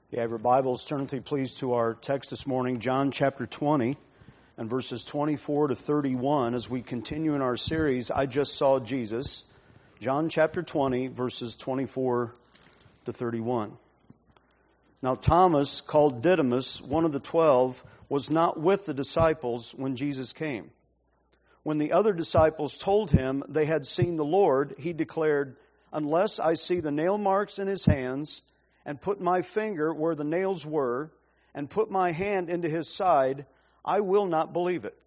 You have your Bibles, turn with me please to our text this morning, John chapter 20 and verses 24 to 31 as we continue in our series, I Just Saw Jesus. John chapter 20 verses 24 to 31. Now Thomas, called Didymus, one of the 12, was not with the disciples when Jesus came. When the other disciples told him they had seen the Lord, he declared, "Unless I see the nail marks in his hands, and put my finger where the nails were, and put my hand into his side, I will not believe it."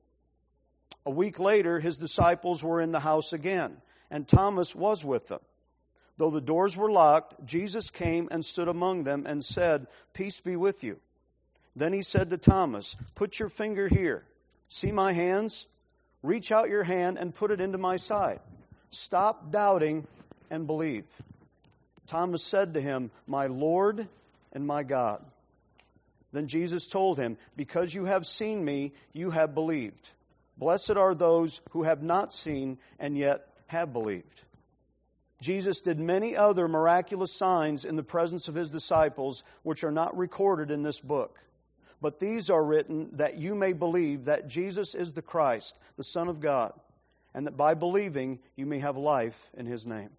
A week later, his disciples were in the house again, and Thomas was with them. Though the doors were locked, Jesus came and stood among them and said, "Peace be with you." Then he said to Thomas, "Put your finger here. See my hands? Reach out your hand and put it into my side. Stop doubting and believe." Thomas said to him, "My Lord and my God." Then Jesus told him, "Because you have seen me, you have believed. Blessed are those who have not seen and yet have believed." Jesus did many other miraculous signs in the presence of his disciples, which are not recorded in this book. But these are written that you may believe that Jesus is the Christ, the Son of God, and that by believing you may have life in his name.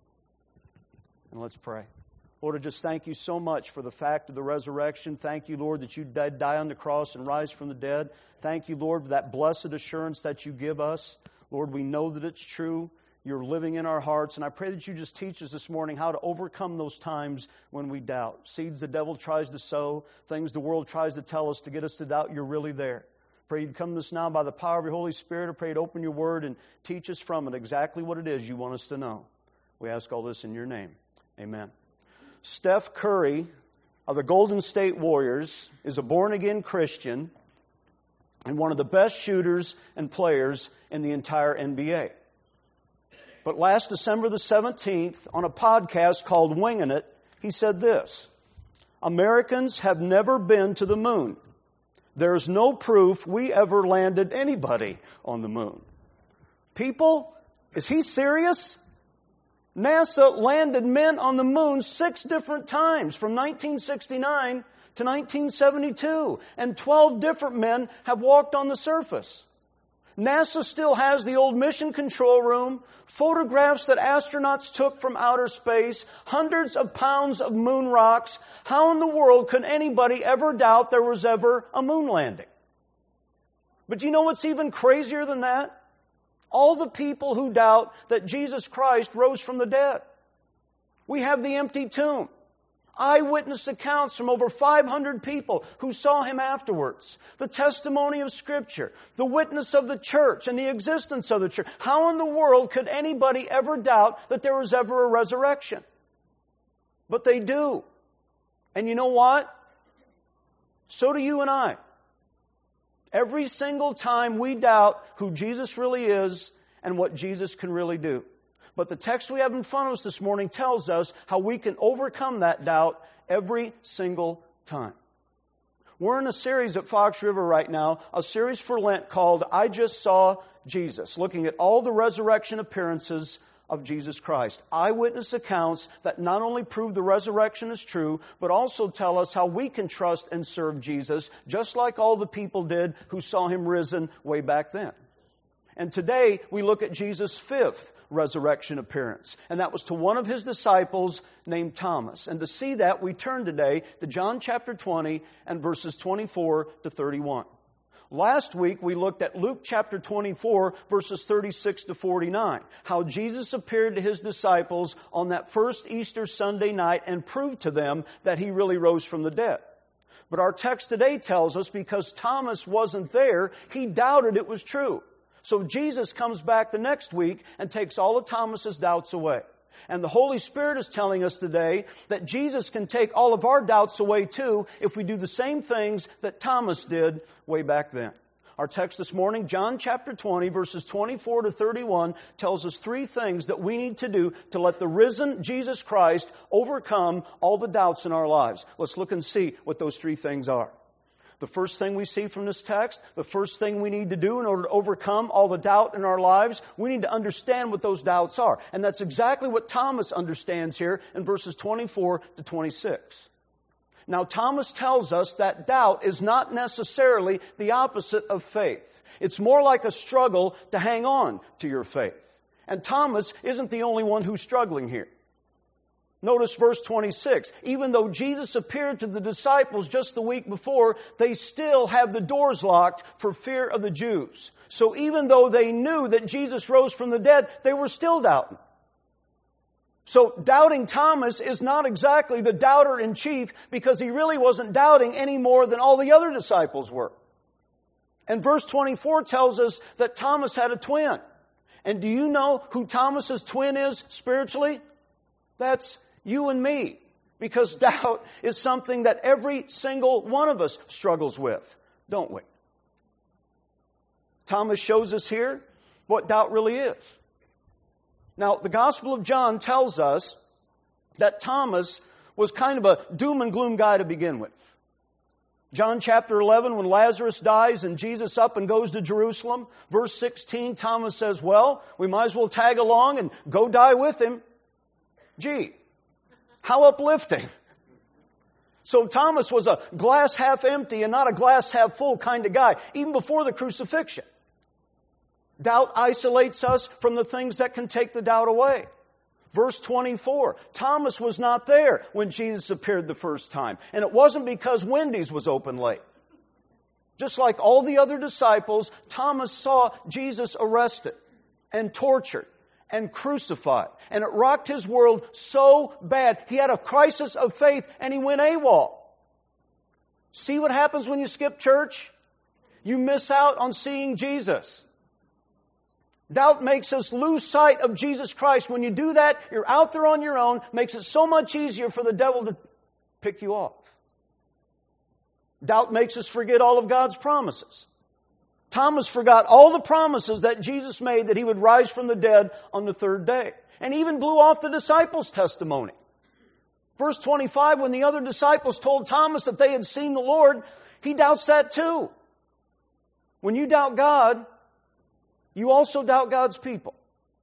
And let's pray. Lord, I just thank you so much for the fact of the resurrection. Thank you, Lord, that you did die on the cross and rise from the dead. Thank you, Lord, for that blessed assurance that you give us. Lord, we know that it's true. You're living in our hearts. And I pray that you just teach us this morning how to overcome those times when we doubt. Seeds the devil tries to sow, things the world tries to tell us to get us to doubt you're really there. Pray you'd come to us now by the power of your Holy Spirit. I pray you'd open your word and teach us from it exactly what it is you want us to know. We ask all this in your name. Amen. Steph Curry of the Golden State Warriors is a born-again Christian and one of the best shooters and players in the entire NBA. But last December the 17th, on a podcast called Winging It, he said this: "Americans have never been to the moon. There's no proof we ever landed anybody on the moon." People, is he serious? NASA landed men on the moon 6 different times from 1969 to 1972, and 12 different men have walked on the surface. NASA still has the old mission control room, photographs that astronauts took from outer space, hundreds of pounds of moon rocks. How in the world could anybody ever doubt there was ever a moon landing? But do you know what's even crazier than that? All the people who doubt that Jesus Christ rose from the dead. We have the empty tomb. Eyewitness accounts from over 500 people who saw him afterwards. The testimony of Scripture. The witness of the church and the existence of the church. How in the world could anybody ever doubt that there was ever a resurrection? But they do. And you know what? So do you and I. Every single time we doubt who Jesus really is and what Jesus can really do. But the text we have in front of us this morning tells us how we can overcome that doubt every single time. We're in a series at Fox River right now, a series for Lent called I Just Saw Jesus, looking at all the resurrection appearances of Jesus Christ. Eyewitness accounts that not only prove the resurrection is true, but also tell us how we can trust and serve Jesus, just like all the people did who saw him risen way back then. And today we look at Jesus' 5th resurrection appearance, and that was to one of his disciples named Thomas. And to see that, we turn today to John chapter 20 and verses 24 to 31. Last week, we looked at Luke chapter 24, verses 36 to 49, how Jesus appeared to his disciples on that first Easter Sunday night and proved to them that he really rose from the dead. But our text today tells us because Thomas wasn't there, he doubted it was true. So Jesus comes back the next week and takes all of Thomas's doubts away. And the Holy Spirit is telling us today that Jesus can take all of our doubts away too if we do the same things that Thomas did way back then. Our text this morning, John chapter 20, verses 24 to 31, tells us 3 things that we need to do to let the risen Jesus Christ overcome all the doubts in our lives. Let's look and see what those 3 things are. The first thing we see from this text, the first thing we need to do in order to overcome all the doubt in our lives, we need to understand what those doubts are. And that's exactly what Thomas understands here in verses 24 to 26. Now, Thomas tells us that doubt is not necessarily the opposite of faith. It's more like a struggle to hang on to your faith. And Thomas isn't the only one who's struggling here. Notice verse 26. Even though Jesus appeared to the disciples just the week before, they still have the doors locked for fear of the Jews. So even though they knew that Jesus rose from the dead, they were still doubting. So doubting Thomas is not exactly the doubter in chief, because he really wasn't doubting any more than all the other disciples were. And verse 24 tells us that Thomas had a twin. And do you know who Thomas's twin is spiritually? That's you and me. Because doubt is something that every single one of us struggles with, don't we? Thomas shows us here what doubt really is. Now, the Gospel of John tells us that Thomas was kind of a doom and gloom guy to begin with. John chapter 11, when Lazarus dies and Jesus up and goes to Jerusalem, verse 16, Thomas says, well, we might as well tag along and go die with him. Gee, how uplifting. So Thomas was a glass half empty and not a glass half full kind of guy, even before the crucifixion. Doubt isolates us from the things that can take the doubt away. Verse 24, Thomas was not there when Jesus appeared the first time. And it wasn't because Wendy's was open late. Just like all the other disciples, Thomas saw Jesus arrested and tortured and crucified. And it rocked his world so bad. He had a crisis of faith and he went AWOL. See what happens when you skip church? You miss out on seeing Jesus. Doubt makes us lose sight of Jesus Christ. When you do that, you're out there on your own. Makes it so much easier for the devil to pick you off. Doubt makes us forget all of God's promises. Thomas forgot all the promises that Jesus made that he would rise from the dead on the third day. And even blew off the disciples' testimony. Verse 25, when the other disciples told Thomas that they had seen the Lord, he doubts that too. When you doubt God, you also doubt God's people.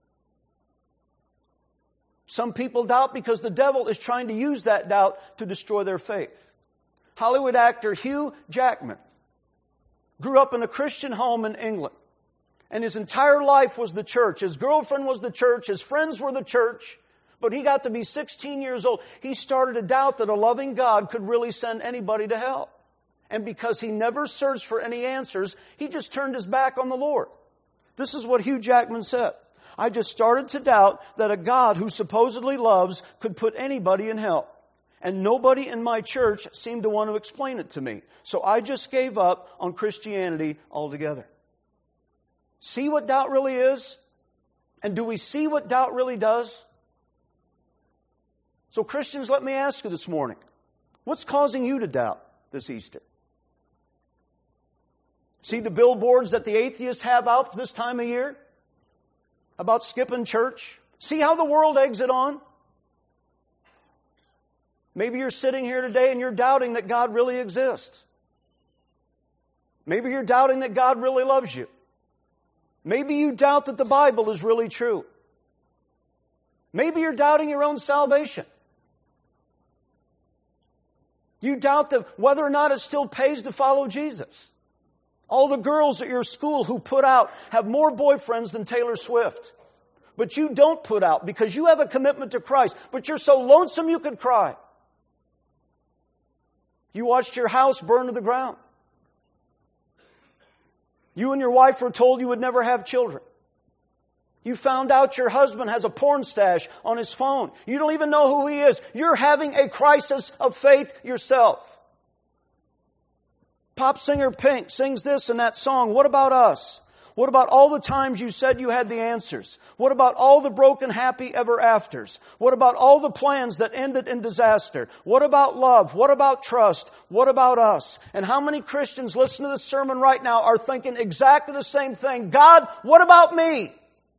Some people doubt because the devil is trying to use that doubt to destroy their faith. Hollywood actor Hugh Jackman grew up in a Christian home in England. And his entire life was the church. His girlfriend was the church. His friends were the church. But he got to be 16 years old. He started to doubt that a loving God could really send anybody to hell. And because he never searched for any answers, he just turned his back on the Lord. This is what Hugh Jackman said. I just started to doubt that a God who supposedly loves could put anybody in hell. And nobody in my church seemed to want to explain it to me. So I just gave up on Christianity altogether. See what doubt really is? And do we see what doubt really does? So Christians, let me ask you this morning, what's causing you to doubt this Easter? See the billboards that the atheists have out this time of year about skipping church? See how the world eggs it on? Maybe you're sitting here today and you're doubting that God really exists. Maybe you're doubting that God really loves you. Maybe you doubt that the Bible is really true. Maybe you're doubting your own salvation. You doubt that whether or not it still pays to follow Jesus. All the girls at your school who put out have more boyfriends than Taylor Swift. But you don't put out because you have a commitment to Christ. But you're so lonesome you could cry. You watched your house burn to the ground. You and your wife were told you would never have children. You found out your husband has a porn stash on his phone. You don't even know who he is. You're having a crisis of faith yourself. Pop singer Pink sings this in that song. What about us? What about all the times you said you had the answers? What about all the broken happy ever afters? What about all the plans that ended in disaster? What about love? What about trust? What about us? And how many Christians listening to this sermon right now are thinking exactly the same thing? God, what about me?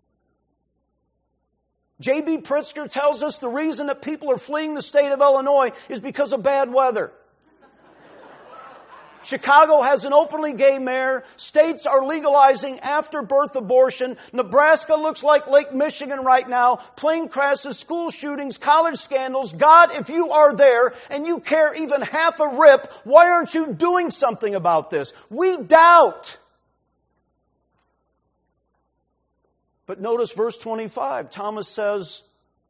J.B. Pritzker tells us the reason that people are fleeing the state of Illinois is because of bad weather. Chicago has an openly gay mayor. States are legalizing after-birth abortion. Nebraska looks like Lake Michigan right now. Plane crashes, school shootings, college scandals. God, if you are there and you care even half a rip, why aren't you doing something about this? We doubt. But notice verse 25. Thomas says,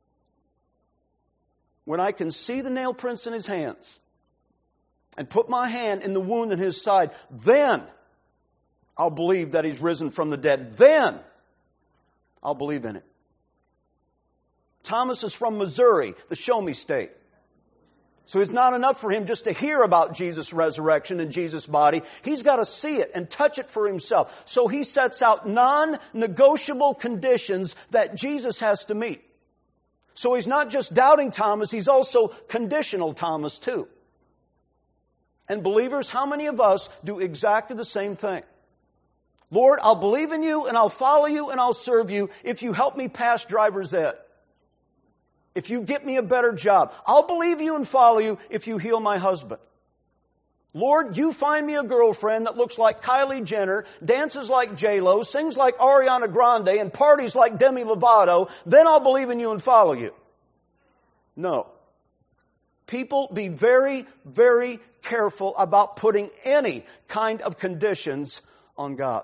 when I can see the nail prints in his hands and put my hand in the wound in his side, then I'll believe that he's risen from the dead. Then I'll believe in it. Thomas is from Missouri, the show me state. So it's not enough for him just to hear about Jesus' resurrection and Jesus' body. He's got to see it and touch it for himself. So he sets out non-negotiable conditions that Jesus has to meet. So he's not just doubting Thomas, he's also conditional Thomas too. And believers, how many of us do exactly the same thing? Lord, I'll believe in you and I'll follow you and I'll serve you if you help me pass driver's ed. If you get me a better job. I'll believe you and follow you if you heal my husband. Lord, you find me a girlfriend that looks like Kylie Jenner, dances like J-Lo, sings like Ariana Grande, and parties like Demi Lovato, then I'll believe in you and follow you. No. People, be very, very careful about putting any kind of conditions on God.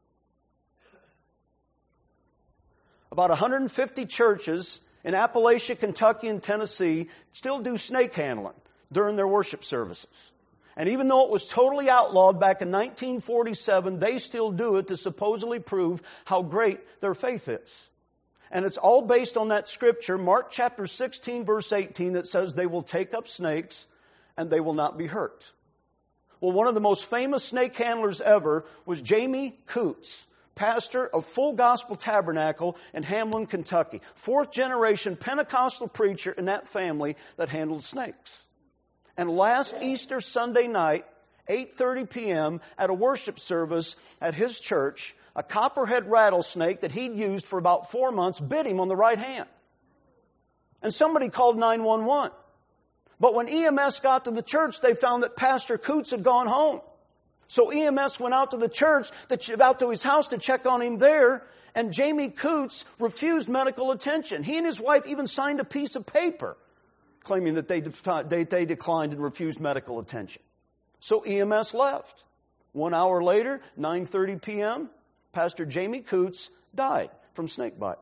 About 150 churches in Appalachia, Kentucky, and Tennessee still do snake handling during their worship services. And even though it was totally outlawed back in 1947, they still do it to supposedly prove how great their faith is. And it's all based on that scripture, Mark chapter 16, verse 18, that says they will take up snakes and they will not be hurt. Well, one of the most famous snake handlers ever was Jamie Coots, pastor of Full Gospel Tabernacle in Hamlin, Kentucky. Fourth generation Pentecostal preacher in that family that handled snakes. And last Easter Sunday night, 8:30 p.m., at a worship service at his church, a copperhead rattlesnake that he'd used for about 4 months bit him on the right hand. And somebody called 911. But when EMS got to the church, they found that Pastor Coots had gone home. So EMS went out to the church, out to his house to check on him there, and Jamie Coots refused medical attention. He and his wife even signed a piece of paper claiming that they declined and refused medical attention. So EMS left. 1 hour later, 9:30 p.m., Pastor Jamie Coots died from snake bite.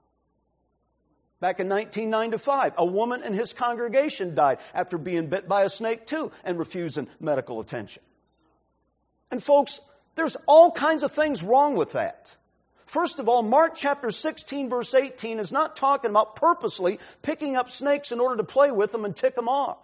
Back in 1995, a woman in his congregation died after being bit by a snake too and refusing medical attention. And folks, there's all kinds of things wrong with that. First of all, Mark chapter 16, verse 18 is not talking about purposely picking up snakes in order to play with them and tick them off.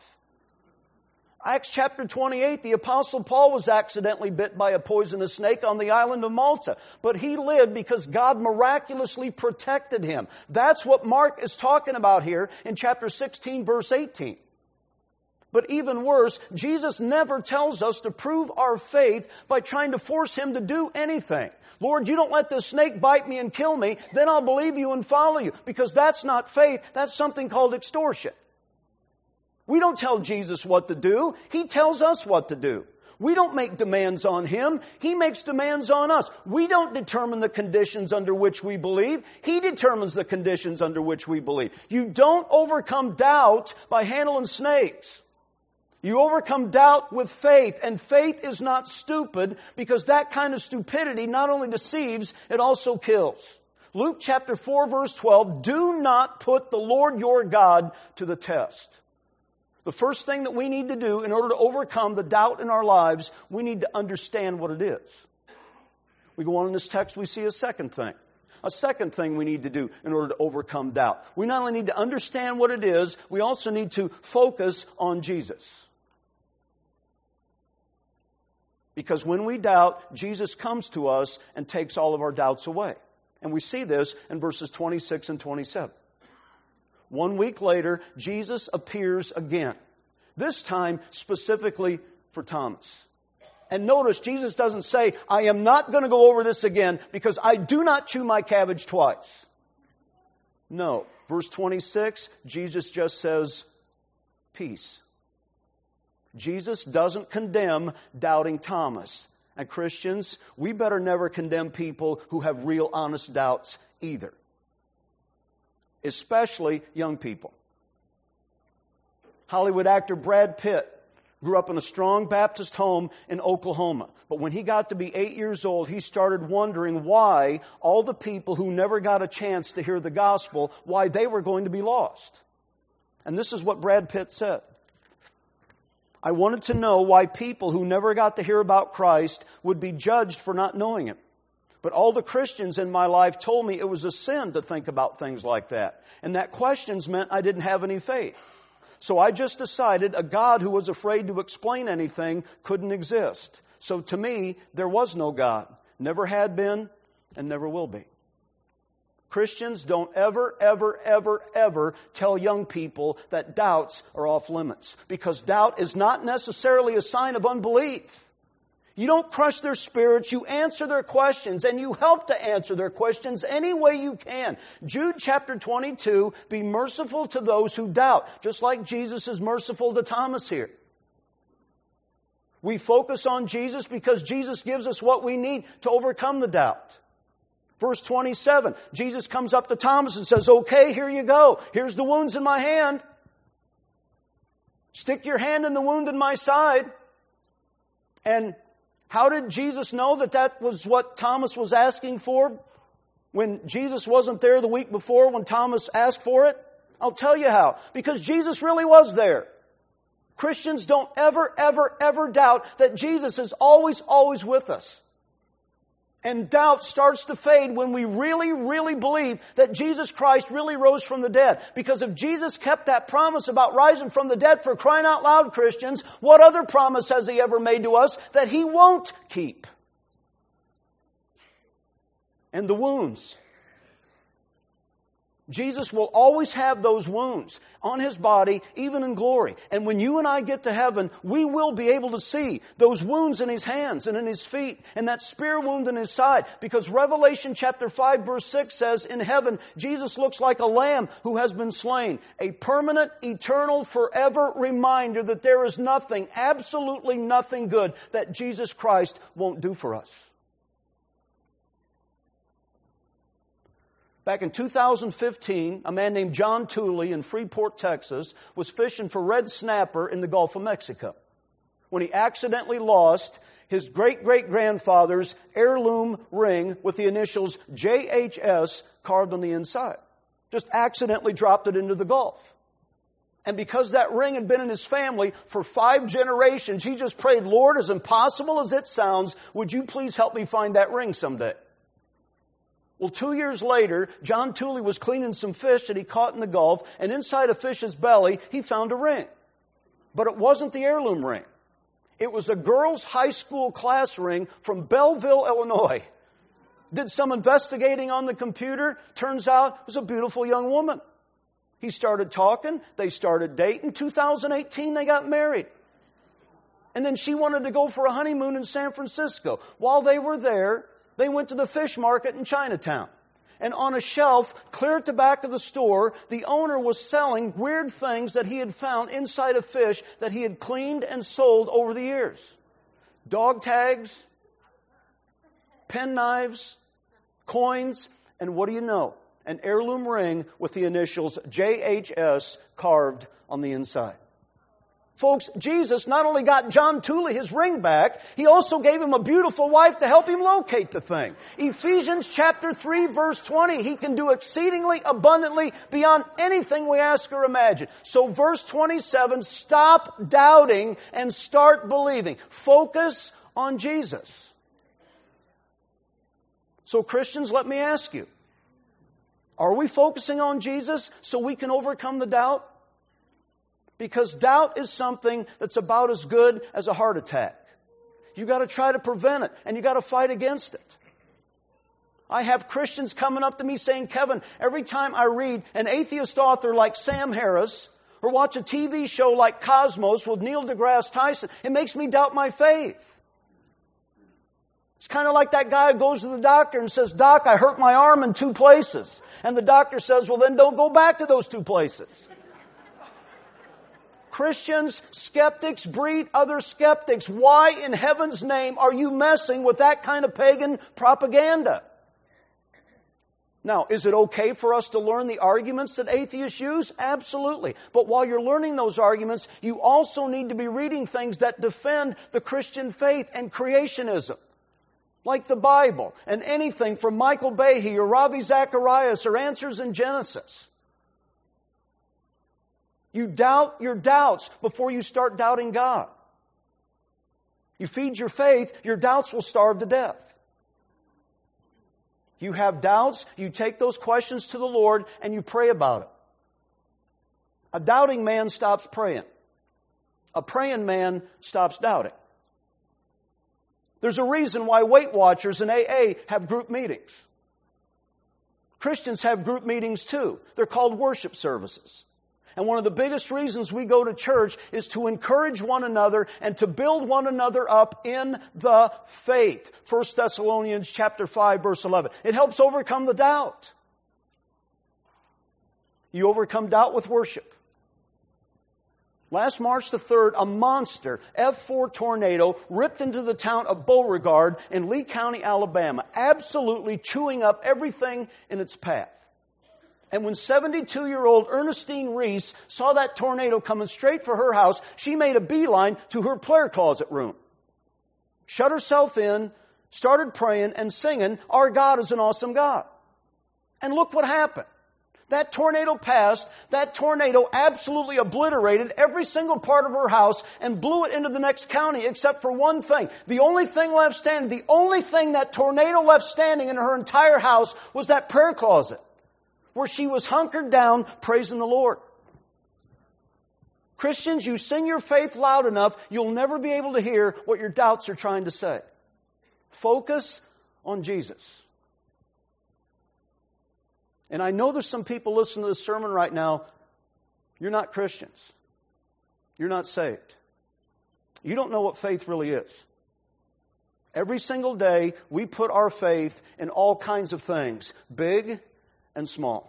Acts chapter 28, the Apostle Paul was accidentally bit by a poisonous snake on the island of Malta. But he lived because God miraculously protected him. That's what Mark is talking about here in chapter 16, verse 18. But even worse, Jesus never tells us to prove our faith by trying to force him to do anything. Lord, you don't let this snake bite me and kill me, then I'll believe you and follow you. Because that's not faith, that's something called extortion. We don't tell Jesus what to do. He tells us what to do. We don't make demands on him. He makes demands on us. We don't determine the conditions under which we believe. He determines the conditions under which we believe. You don't overcome doubt by handling snakes. You overcome doubt with faith, and faith is not stupid because that kind of stupidity not only deceives, it also kills. Luke chapter 4, verse 12, do not put the Lord your God to the test. The first thing that we need to do in order to overcome the doubt in our lives, we need to understand what it is. We go on in this text, we see a second thing. A second thing we need to do in order to overcome doubt. We not only need to understand what it is, we also need to focus on Jesus. Because when we doubt, Jesus comes to us and takes all of our doubts away. And we see this in verses 26 and 27. 1 week later, Jesus appears again. This time specifically for Thomas. And notice, Jesus doesn't say, I am not going to go over this again because I do not chew my cabbage twice. No. Verse 26, Jesus just says, peace. Jesus doesn't condemn doubting Thomas. And Christians, we better never condemn people who have real honest doubts either. Especially young people. Hollywood actor Brad Pitt grew up in a strong Baptist home in Oklahoma. But when he got to be 8 years old, he started wondering why all the people who never got a chance to hear the gospel, why they were going to be lost. And this is what Brad Pitt said. I wanted to know why people who never got to hear about Christ would be judged for not knowing Him. But all the Christians in my life told me it was a sin to think about things like that. And that questions meant I didn't have any faith. So I just decided a God who was afraid to explain anything couldn't exist. So to me, there was no God. Never had been and never will be. Christians, don't ever, ever, ever, ever tell young people that doubts are off limits. Because doubt is not necessarily a sign of unbelief. You don't crush their spirits, you answer their questions, and you help to answer their questions any way you can. Jude chapter 22, be merciful to those who doubt, just like Jesus is merciful to Thomas here. We focus on Jesus because Jesus gives us what we need to overcome the doubt. Verse 27, Jesus comes up to Thomas and says, okay, here you go. Here's the wounds in my hand. Stick your hand in the wound in my side. And how did Jesus know that that was what Thomas was asking for when Jesus wasn't there the week before when Thomas asked for it? I'll tell you how. Because Jesus really was there. Christians, don't ever, ever, ever doubt that Jesus is always, always with us. And doubt starts to fade when we really, really believe that Jesus Christ really rose from the dead. Because if Jesus kept that promise about rising from the dead, for crying out loud, Christians, what other promise has He ever made to us that He won't keep? And the wounds. Jesus will always have those wounds on His body, even in glory. And when you and I get to heaven, we will be able to see those wounds in His hands and in His feet and that spear wound in His side. Because Revelation chapter 5 verse 6 says, in heaven, Jesus looks like a lamb who has been slain. A permanent, eternal, forever reminder that there is nothing, absolutely nothing good that Jesus Christ won't do for us. Back in 2015, a man named John Tooley in Freeport, Texas, was fishing for red snapper in the Gulf of Mexico when he accidentally lost his great-great-grandfather's heirloom ring with the initials JHS carved on the inside. Just accidentally dropped it into the Gulf. And because that ring had been in his family for 5 generations, he just prayed, Lord, as impossible as it sounds, would you please help me find that ring someday? Well, 2 years later, John Tooley was cleaning some fish that he caught in the Gulf, and inside a fish's belly, he found a ring. But it wasn't the heirloom ring. It was a girls' high school class ring from Belleville, Illinois. Did some investigating on the computer. Turns out it was a beautiful young woman. He started talking. They started dating. 2018, they got married. And then she wanted to go for a honeymoon in San Francisco. While they were there, they went to the fish market in Chinatown. And on a shelf, clear at the back of the store, the owner was selling weird things that he had found inside a fish that he had cleaned and sold over the years. Dog tags, pen knives, coins, and what do you know? An heirloom ring with the initials JHS carved on the inside. Folks, Jesus not only got John Tooley his ring back, He also gave him a beautiful wife to help him locate the thing. Ephesians chapter 3 verse 20, He can do exceedingly abundantly beyond anything we ask or imagine. So verse 27, stop doubting and start believing. Focus on Jesus. So Christians, let me ask you, are we focusing on Jesus so we can overcome the doubt? Because doubt is something that's about as good as a heart attack. You've got to try to prevent it, and you've got to fight against it. I have Christians coming up to me saying, Kevin, every time I read an atheist author like Sam Harris, or watch a TV show like Cosmos with Neil deGrasse Tyson, it makes me doubt my faith. It's kind of like that guy who goes to the doctor and says, Doc, I hurt my arm in 2 places. And the doctor says, well, then don't go back to those 2 places. Christians, skeptics breed other skeptics. Why in heaven's name are you messing with that kind of pagan propaganda? Now, is it okay for us to learn the arguments that atheists use? Absolutely. But while you're learning those arguments, you also need to be reading things that defend the Christian faith and creationism. Like the Bible and anything from Michael Behe or Ravi Zacharias or Answers in Genesis. You doubt your doubts before you start doubting God. You feed your faith, your doubts will starve to death. You have doubts, you take those questions to the Lord and you pray about it. A doubting man stops praying. A praying man stops doubting. There's a reason why Weight Watchers and AA have group meetings. Christians have group meetings too. They're called worship services. And one of the biggest reasons we go to church is to encourage one another and to build one another up in the faith. 1 Thessalonians chapter 5, verse 11. It helps overcome the doubt. You overcome doubt with worship. Last March the 3rd, a monster F4 tornado ripped into the town of Beauregard in Lee County, Alabama, absolutely chewing up everything in its path. And when 72-year-old Ernestine Reese saw that tornado coming straight for her house, she made a beeline to her prayer closet room. Shut herself in, started praying and singing, "Our God is an awesome God." And look what happened. That tornado passed, that tornado absolutely obliterated every single part of her house and blew it into the next county except for one thing. The only thing left standing, the only thing that tornado left standing in her entire house was that prayer closet, where she was hunkered down praising the Lord. Christians, you sing your faith loud enough, you'll never be able to hear what your doubts are trying to say. Focus on Jesus. And I know there's some people listening to this sermon right now, you're not Christians. You're not saved. You don't know what faith really is. Every single day, we put our faith in all kinds of things, big and small.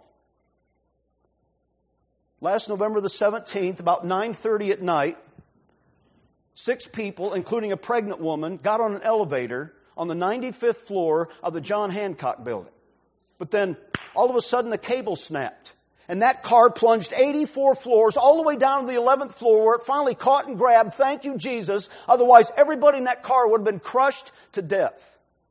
Last November the 17th, about 9:30 at night, 6 people, including a pregnant woman, got on an elevator on the 95th floor of the John Hancock building. But then, all of a sudden, the cable snapped. And that car plunged 84 floors all the way down to the 11th floor where it finally caught and grabbed. Thank you, Jesus. Otherwise, everybody in that car would have been crushed to death.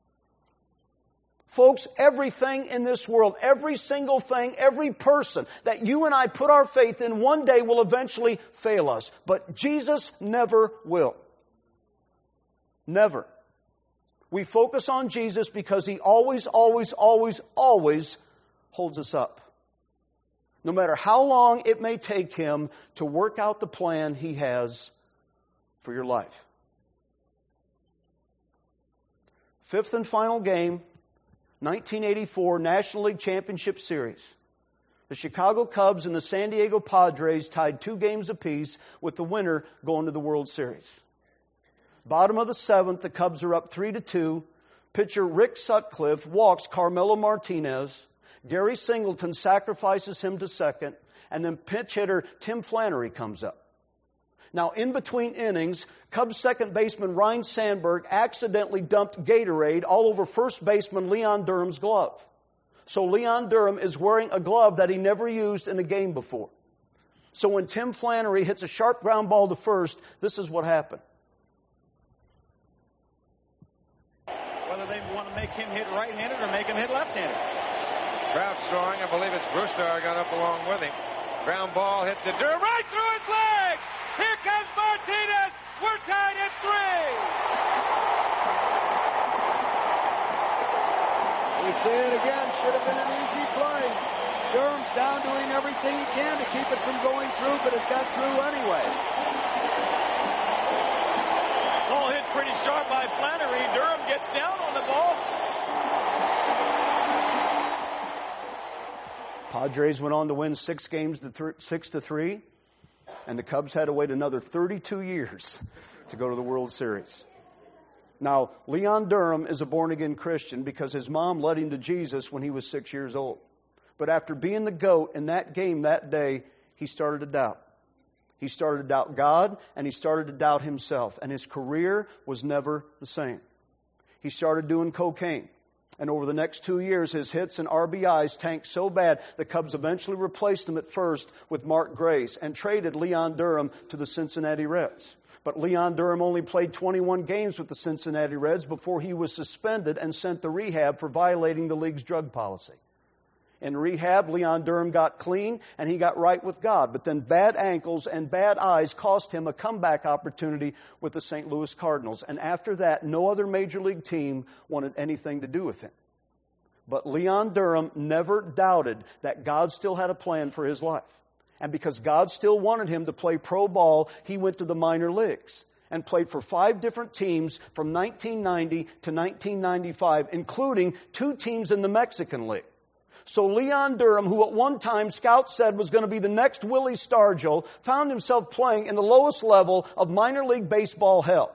Folks, everything in this world, every single thing, every person that you and I put our faith in one day will eventually fail us. But Jesus never will. Never. We focus on Jesus because He always, always, always, always holds us up. No matter how long it may take Him to work out the plan He has for your life. Fifth and final game, 1984 National League Championship Series. The Chicago Cubs and the San Diego Padres tied 2 games apiece, with the winner going to the World Series. Bottom of the 7th, the Cubs are up 3-2. Pitcher Rick Sutcliffe walks Carmelo Martinez. Gary Singleton sacrifices him to second. And then pinch hitter Tim Flannery comes up. Now, in between innings, Cubs second baseman Ryne Sandberg accidentally dumped Gatorade all over first baseman Leon Durham's glove. So Leon Durham is wearing a glove that he never used in a game before. So when Tim Flannery hits a sharp ground ball to first, this is what happened. Whether they want to make him hit right-handed or make him hit left-handed. Crowd throwing. I believe it's Brusdar got up along with him. Ground ball hit to Durham right through his legs. Here comes Martinez. We're tied at 3. We say it again. Should have been an easy play. Durham's down doing everything he can to keep it from going through, but it got through anyway. Ball hit pretty sharp by Flannery. Durham gets down on the ball. Padres went on to win 6 games to 6-3, and the Cubs had to wait another 32 years to go to the World Series. Now, Leon Durham is a born-again Christian because his mom led him to Jesus when he was 6 years old. But after being the GOAT in that game that day, he started to doubt. He started to doubt God, and he started to doubt himself, and his career was never the same. He started doing cocaine, and over the next 2 years, his hits and RBIs tanked so bad, the Cubs eventually replaced him at first with Mark Grace and traded Leon Durham to the Cincinnati Reds. But Leon Durham only played 21 games with the Cincinnati Reds before he was suspended and sent to rehab for violating the league's drug policy. In rehab, Leon Durham got clean and he got right with God. But then bad ankles and bad eyes cost him a comeback opportunity with the St. Louis Cardinals. And after that, no other major league team wanted anything to do with him. But Leon Durham never doubted that God still had a plan for his life. And because God still wanted him to play pro ball, he went to the minor leagues and played for 5 different teams from 1990 to 1995, including 2 teams in the Mexican League. So Leon Durham, who at one time scouts said was going to be the next Willie Stargell, found himself playing in the lowest level of minor league baseball hell.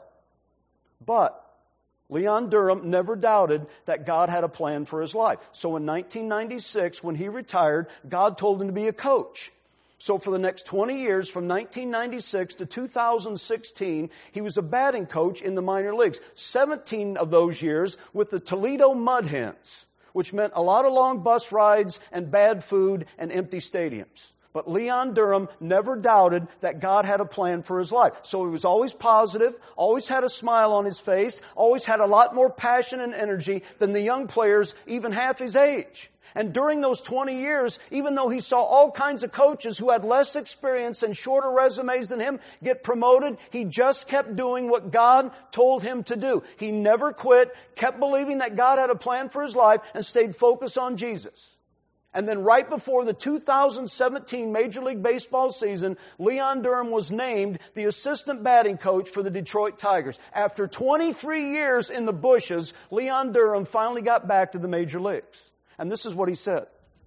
But Leon Durham never doubted that God had a plan for his life. So in 1996, when he retired, God told him to be a coach. So for the next 20 years, from 1996 to 2016, he was a batting coach in the minor leagues. 17 of those years with the Toledo Mud Hens, which meant a lot of long bus rides and bad food and empty stadiums. But Leon Durham never doubted that God had a plan for his life. So he was always positive, always had a smile on his face, always had a lot more passion and energy than the young players even half his age. And during those 20 years, even though he saw all kinds of coaches who had less experience and shorter resumes than him get promoted, he just kept doing what God told him to do. He never quit, kept believing that God had a plan for his life, and stayed focused on Jesus. And then right before the 2017 Major League Baseball season, Leon Durham was named the assistant batting coach for the Detroit Tigers. After 23 years in the bushes, Leon Durham finally got back to the major leagues. And this is what he said.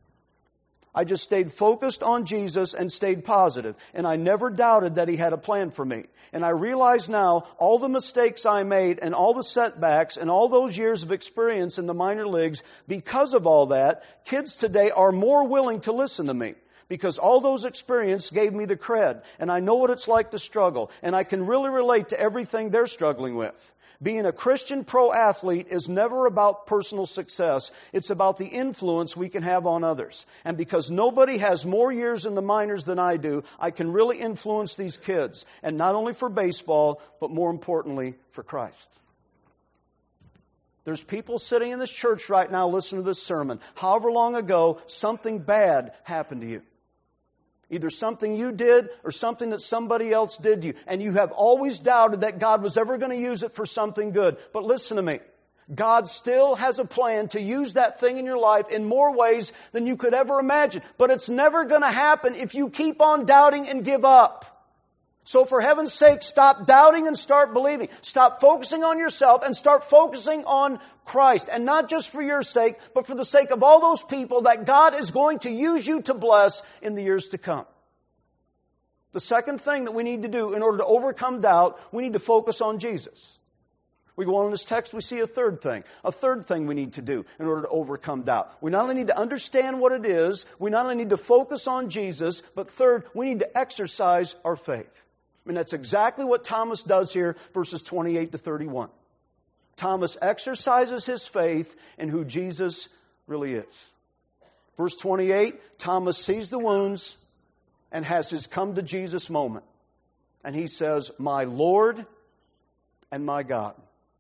I just stayed focused on Jesus and stayed positive. And I never doubted that he had a plan for me. And I realize now all the mistakes I made and all the setbacks and all those years of experience in the minor leagues, because of all that, kids today are more willing to listen to me. Because all those experiences gave me the cred. And I know what it's like to struggle. And I can really relate to everything they're struggling with. Being a Christian pro athlete is never about personal success. It's about the influence we can have on others. And because nobody has more years in the minors than I do, I can really influence these kids. And not only for baseball, but more importantly, for Christ. There's people sitting in this church right now listening to this sermon. However long ago, something bad happened to you. Either something you did or something that somebody else did to you. And you have always doubted that God was ever going to use it for something good. But listen to me. God still has a plan to use that thing in your life in more ways than you could ever imagine. But it's never going to happen if you keep on doubting and give up. So for heaven's sake, stop doubting and start believing. Stop focusing on yourself and start focusing on Christ. And not just for your sake, but for the sake of all those people that God is going to use you to bless in the years to come. The second thing that we need to do in order to overcome doubt, we need to focus on Jesus. We go on in this text, we see a third thing. A third thing we need to do in order to overcome doubt. We not only need to understand what it is, we not only need to focus on Jesus, but third, we need to exercise our faith. And that's exactly what Thomas does here, verses 28 to 31. Thomas exercises his faith in who Jesus really is. Verse 28, Thomas sees the wounds and has his come to Jesus moment. And he says, my Lord and my God.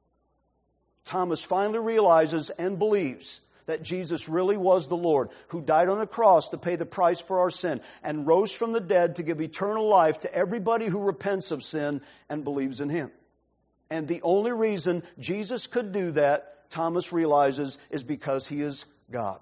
Thomas finally realizes and believes that Jesus really was the Lord who died on the cross to pay the price for our sin and rose from the dead to give eternal life to everybody who repents of sin and believes in Him. And the only reason Jesus could do that, Thomas realizes, is because He is God.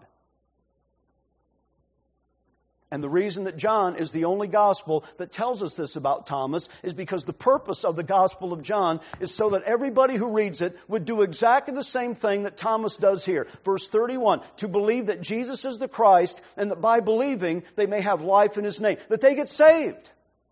And the reason that John is the only gospel that tells us this about Thomas is because the purpose of the Gospel of John is so that everybody who reads it would do exactly the same thing that Thomas does here. Verse 31, to believe that Jesus is the Christ and that by believing they may have life in His name, that they get saved.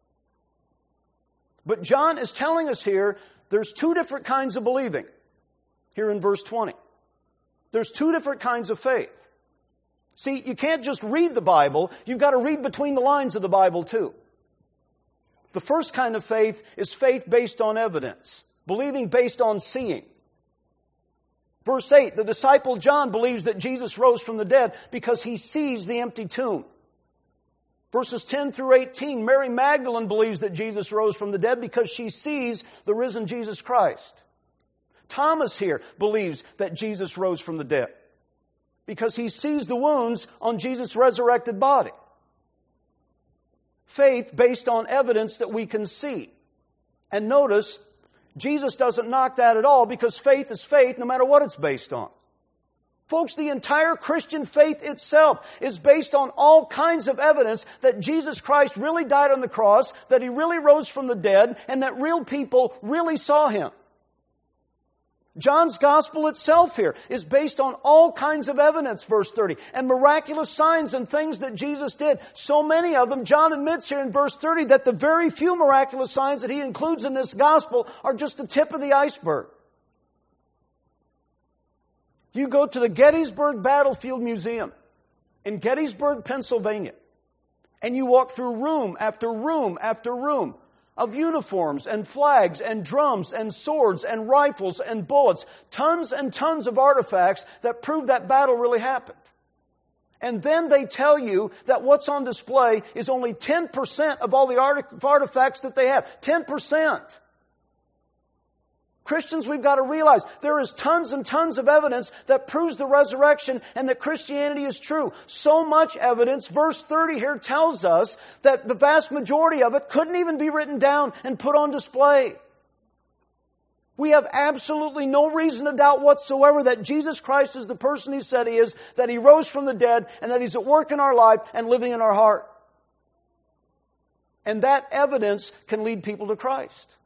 But John is telling us here there's two different kinds of believing. Here in verse 20. There's two different kinds of faith. See, you can't just read the Bible. You've got to read between the lines of the Bible too. The first kind of faith is faith based on evidence, believing based on seeing. Verse 8, the disciple John believes that Jesus rose from the dead because he sees the empty tomb. Verses 10 through 18, Mary Magdalene believes that Jesus rose from the dead because she sees the risen Jesus Christ. Thomas here believes that Jesus rose from the dead because he sees the wounds on Jesus' resurrected body. Faith based on evidence that we can see. And notice, Jesus doesn't knock that at all because faith is faith no matter what it's based on. Folks, the entire Christian faith itself is based on all kinds of evidence that Jesus Christ really died on the cross, that He really rose from the dead, and that real people really saw Him. John's gospel itself here is based on all kinds of evidence, verse 30, and miraculous signs and things that Jesus did. So many of them, John admits here in verse 30 that the very few miraculous signs that he includes in this gospel are just the tip of the iceberg. You go to the Gettysburg Battlefield Museum in Gettysburg, Pennsylvania, and you walk through room after room after room of uniforms and flags and drums and swords and rifles and bullets, tons and tons of artifacts that prove that battle really happened. And then they tell you that what's on display is only 10% of all the artifacts that they have. 10%. Christians, we've got to realize there is tons and tons of evidence that proves the resurrection and that Christianity is true. So much evidence, verse 30 here tells us that the vast majority of it couldn't even be written down and put on display. We have absolutely no reason to doubt whatsoever that Jesus Christ is the person He said He is, that He rose from the dead, and that He's at work in our life and living in our heart. And that evidence can lead people to Christ.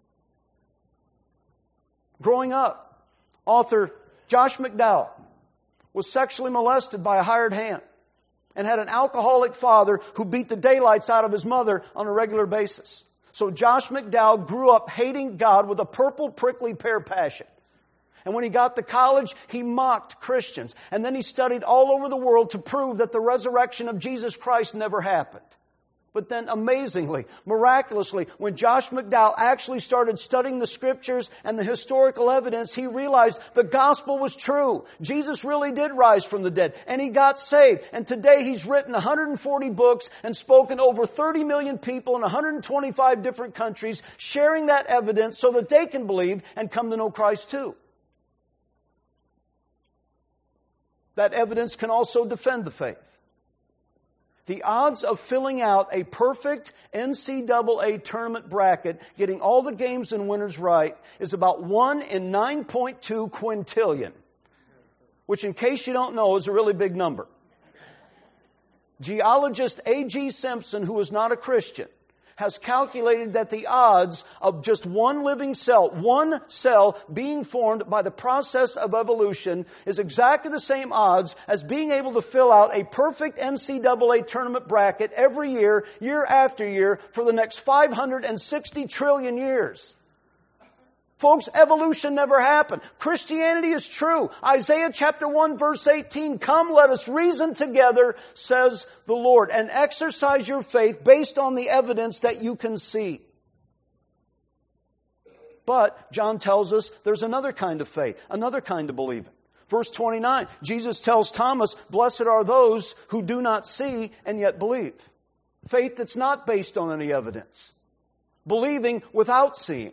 Growing up, author Josh McDowell was sexually molested by a hired hand and had an alcoholic father who beat the daylights out of his mother on a regular basis. So Josh McDowell grew up hating God with a purple prickly pear passion. And when he got to college, he mocked Christians. And then he studied all over the world to prove that the resurrection of Jesus Christ never happened. But then amazingly, miraculously, when Josh McDowell actually started studying the Scriptures and the historical evidence, he realized the gospel was true. Jesus really did rise from the dead, and he got saved. And today he's written 140 books and spoken to over 30 million people in 125 different countries, sharing that evidence so that they can believe and come to know Christ too. That evidence can also defend the faith. The odds of filling out a perfect NCAA tournament bracket, getting all the games and winners right, is about 1 in 9.2 quintillion, which, in case you don't know, is a really big number. Geologist A.G. Simpson, who is not a Christian, has calculated that the odds of just one living cell, one cell being formed by the process of evolution is exactly the same odds as being able to fill out a perfect NCAA tournament bracket every year, year after year, for the next 560 trillion years. Folks, evolution never happened. Christianity is true. Isaiah chapter 1 verse 18, "Come, let us reason together, says the Lord, and exercise your faith based on the evidence that you can see." But John tells us there's another kind of faith, another kind of believing. Verse 29, Jesus tells Thomas, "Blessed are those who do not see and yet believe." Faith that's not based on any evidence. Believing without seeing.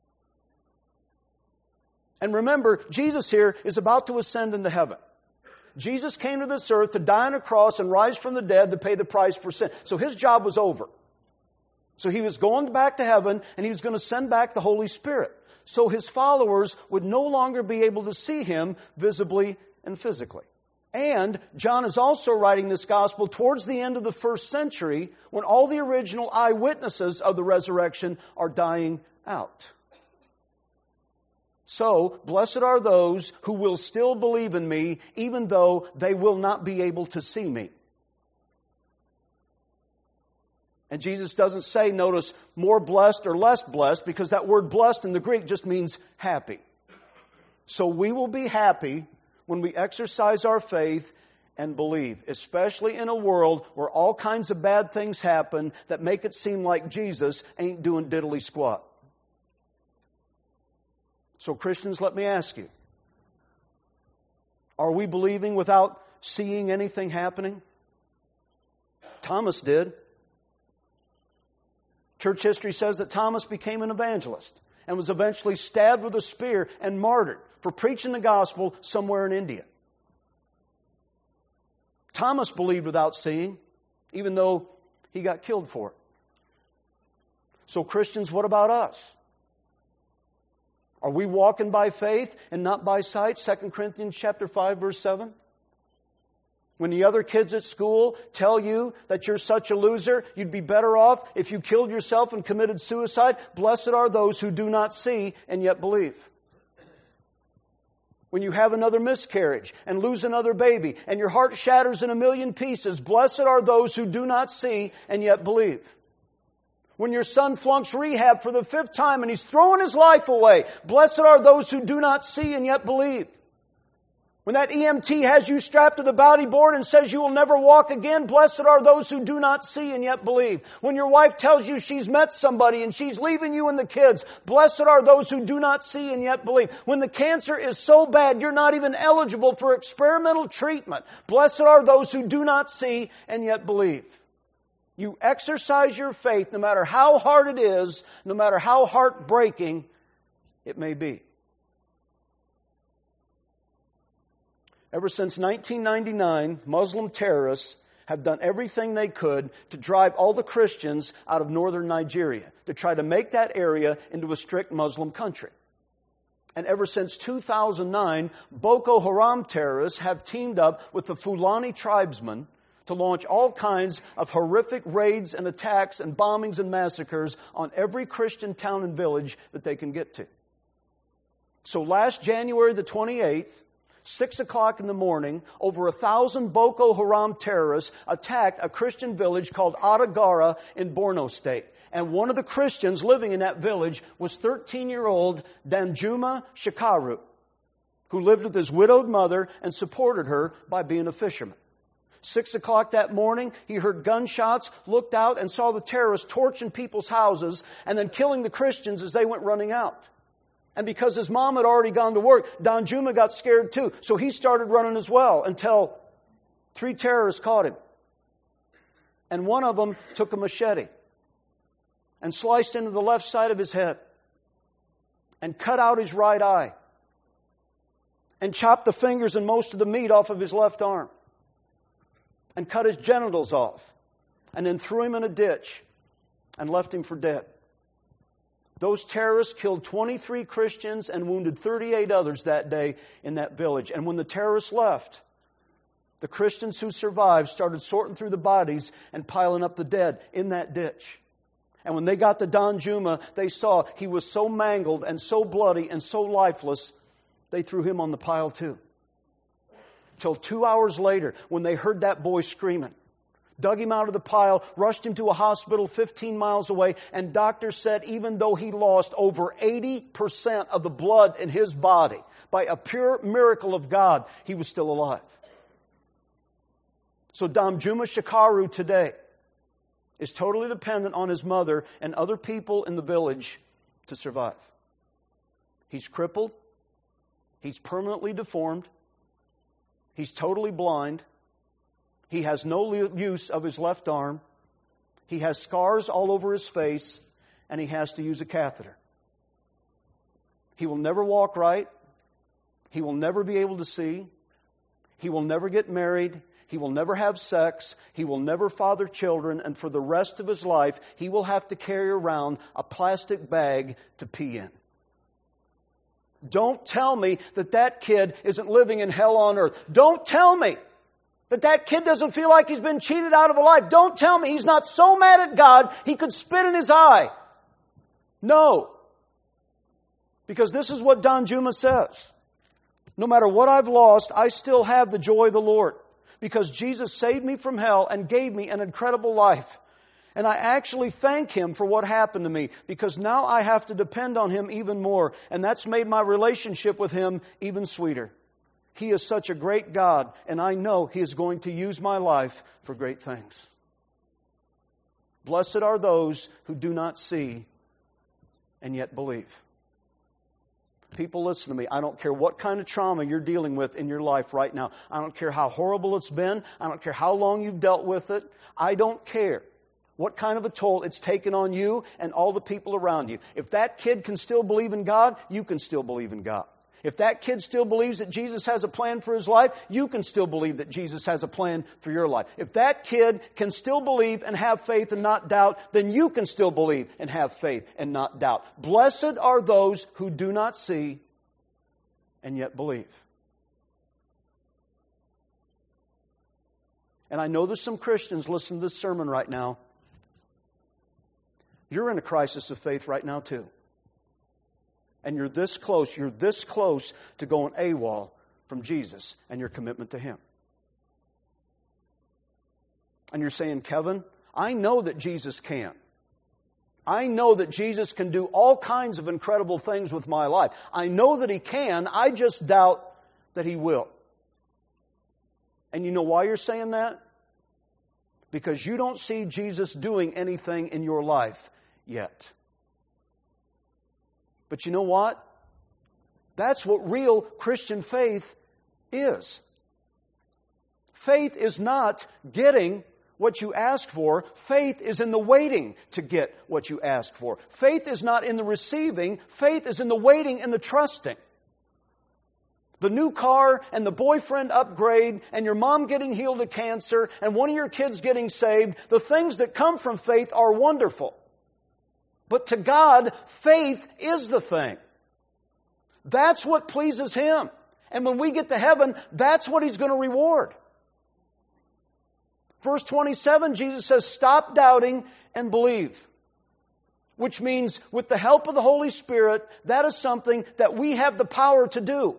And remember, Jesus here is about to ascend into heaven. Jesus came to this earth to die on a cross and rise from the dead to pay the price for sin. So His job was over. So He was going back to heaven, and He was going to send back the Holy Spirit. So His followers would no longer be able to see Him visibly and physically. And John is also writing this gospel towards the end of the first century, when all the original eyewitnesses of the resurrection are dying out. So, blessed are those who will still believe in me, even though they will not be able to see me. And Jesus doesn't say, notice, more blessed or less blessed, because that word blessed in the Greek just means happy. So we will be happy when we exercise our faith and believe, especially in a world where all kinds of bad things happen that make it seem like Jesus ain't doing diddly squat. So Christians, let me ask you, are we believing without seeing anything happening? Thomas did. Church history says that Thomas became an evangelist and was eventually stabbed with a spear and martyred for preaching the gospel somewhere in India. Thomas believed without seeing, even though he got killed for it. So Christians, what about us? Are we walking by faith and not by sight? 2 Corinthians chapter 5, verse 7. When the other kids at school tell you that you're such a loser, you'd be better off if you killed yourself and committed suicide. Blessed are those who do not see and yet believe. When you have another miscarriage and lose another baby and your heart shatters in a million pieces, blessed are those who do not see and yet believe. When your son flunks rehab for the 5th time and he's throwing his life away, blessed are those who do not see and yet believe. When that EMT has you strapped to the bodyboard and says you will never walk again, blessed are those who do not see and yet believe. When your wife tells you she's met somebody and she's leaving you and the kids, blessed are those who do not see and yet believe. When the cancer is so bad you're not even eligible for experimental treatment, blessed are those who do not see and yet believe. You exercise your faith no matter how hard it is, no matter how heartbreaking it may be. Ever since 1999, Muslim terrorists have done everything they could to drive all the Christians out of northern Nigeria, to try to make that area into a strict Muslim country. And ever since 2009, Boko Haram terrorists have teamed up with the Fulani tribesmen to launch all kinds of horrific raids and attacks and bombings and massacres on every Christian town and village that they can get to. So last January the 28th, 6 o'clock in the morning, over 1,000 Boko Haram terrorists attacked a Christian village called Adagara in Borno State. And one of the Christians living in that village was 13-year-old Danjuma Shikaru, who lived with his widowed mother and supported her by being a fisherman. 6 o'clock that morning, he heard gunshots, looked out, and saw the terrorists torching people's houses and then killing the Christians as they went running out. And because his mom had already gone to work, Danjuma got scared too. So he started running as well until 3 terrorists caught him. And one of them took a machete and sliced into the left side of his head and cut out his right eye and chopped the fingers and most of the meat off of his left arm and cut his genitals off and then threw him in a ditch and left him for dead. Those terrorists killed 23 Christians and wounded 38 others that day in that village. And when the terrorists left, the Christians who survived started sorting through the bodies and piling up the dead in that ditch. And when they got to Danjuma, they saw he was so mangled and so bloody and so lifeless, they threw him on the pile too. Till 2 hours later, when they heard that boy screaming, dug him out of the pile, rushed him to a hospital 15 miles away, and doctors said even though he lost over 80% of the blood in his body, by a pure miracle of God, he was still alive. So Danjuma Shikaru today is totally dependent on his mother and other people in the village to survive. He's crippled. He's permanently deformed. He's totally blind. He has no use of his left arm. He has scars all over his face, and he has to use a catheter. He will never walk right. He will never be able to see. He will never get married. He will never have sex. He will never father children. And for the rest of his life, he will have to carry around a plastic bag to pee in. Don't tell me that that kid isn't living in hell on earth. Don't tell me that kid doesn't feel like he's been cheated out of a life. Don't tell me he's not so mad at God he could spit in his eye. No. Because this is what Danjuma says. No matter what I've lost, I still have the joy of the Lord. Because Jesus saved me from hell and gave me an incredible life. And I actually thank Him for what happened to me. Because now I have to depend on Him even more. And that's made my relationship with Him even sweeter. He is such a great God, and I know He is going to use my life for great things. Blessed are those who do not see and yet believe. People, listen to me. I don't care what kind of trauma you're dealing with in your life right now. I don't care how horrible it's been. I don't care how long you've dealt with it. I don't care what kind of a toll it's taken on you and all the people around you. If that kid can still believe in God, you can still believe in God. If that kid still believes that Jesus has a plan for his life, you can still believe that Jesus has a plan for your life. If that kid can still believe and have faith and not doubt, then you can still believe and have faith and not doubt. Blessed are those who do not see and yet believe. And I know there's some Christians listening to this sermon right now. You're in a crisis of faith right now too. And you're this close to going AWOL from Jesus and your commitment to Him. And you're saying, Kevin, I know that Jesus can. I know that Jesus can do all kinds of incredible things with my life. I know that He can. I just doubt that He will. And you know why you're saying that? Because you don't see Jesus doing anything in your life yet. But you know what? That's what real Christian faith is. Faith is not getting what you ask for. Faith is in the waiting to get what you ask for. Faith is not in the receiving. Faith is in the waiting and the trusting. The new car and the boyfriend upgrade and your mom getting healed of cancer and one of your kids getting saved, the things that come from faith are wonderful. But to God, faith is the thing. That's what pleases Him. And when we get to heaven, that's what He's going to reward. Verse 27, Jesus says, stop doubting and believe. Which means with the help of the Holy Spirit, that is something that we have the power to do.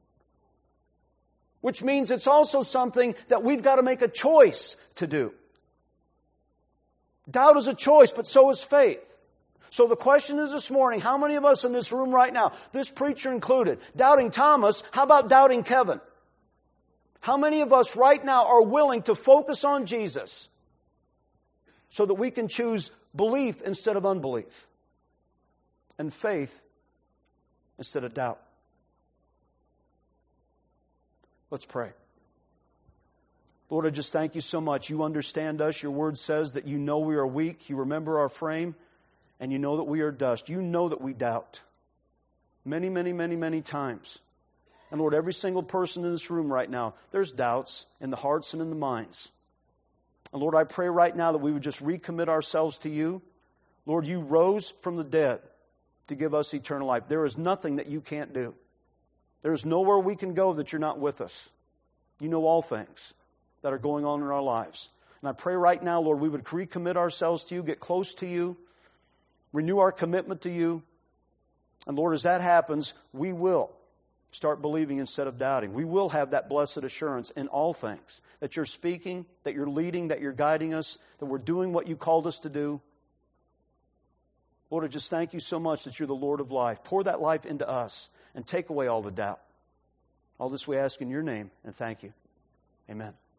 Which means it's also something that we've got to make a choice to do. Doubt is a choice, but so is faith. So the question is this morning, how many of us in this room right now, this preacher included, doubting Thomas, how about doubting Kevin? How many of us right now are willing to focus on Jesus so that we can choose belief instead of unbelief and faith instead of doubt? Let's pray. Lord, I just thank You so much. You understand us. Your word says that You know we are weak. You remember our frame. And You know that we are dust. You know that we doubt. Many, many, many, many times. And Lord, every single person in this room right now, there's doubts in the hearts and in the minds. And Lord, I pray right now that we would just recommit ourselves to You. Lord, You rose from the dead to give us eternal life. There is nothing that You can't do. There is nowhere we can go that You're not with us. You know all things that are going on in our lives. And I pray right now, Lord, we would recommit ourselves to You, get close to You, renew our commitment to You. And Lord, as that happens, we will start believing instead of doubting. We will have that blessed assurance in all things, that You're speaking, that You're leading, that You're guiding us, that we're doing what You called us to do. Lord, I just thank You so much that You're the Lord of life. Pour that life into us and take away all the doubt. All this we ask in Your name, and thank You. Amen.